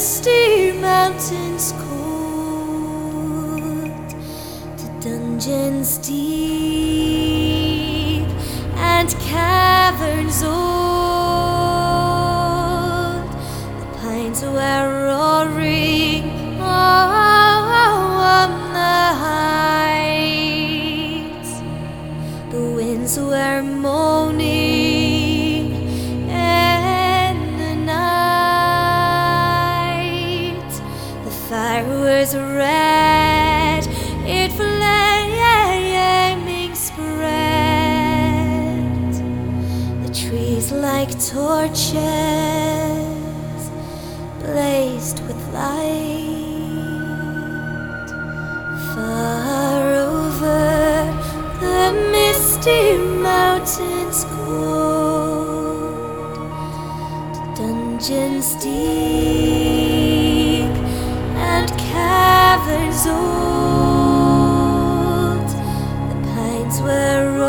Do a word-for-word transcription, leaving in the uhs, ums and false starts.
misty mountains cold, to dungeons deep and caverns old. The pines were roaring on the heights, the winds were moaning in the night. The fire was red, it flaming spread, the trees like torches blazed with light. Far over the misty mountains cold, to dungeons deep and caverns old, the pines were